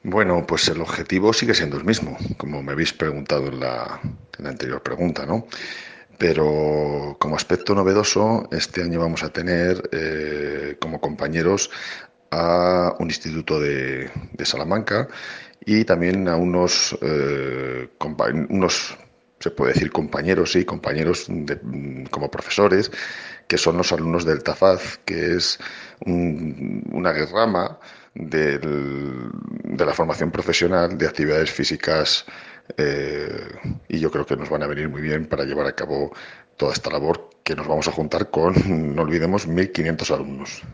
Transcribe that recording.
Bueno, pues el objetivo sigue siendo el mismo, como me habéis preguntado en la anterior pregunta, ¿no? Pero como aspecto novedoso, este año vamos a tener como compañeros a un instituto de Salamanca y también a unos, se puede decir compañeros, sí, compañeros como profesores, que son los alumnos del TAFAZ, que es una rama de la formación profesional de actividades físicas y yo creo que nos van a venir muy bien para llevar a cabo toda esta labor que nos vamos a juntar con, no olvidemos, 1.500 alumnos.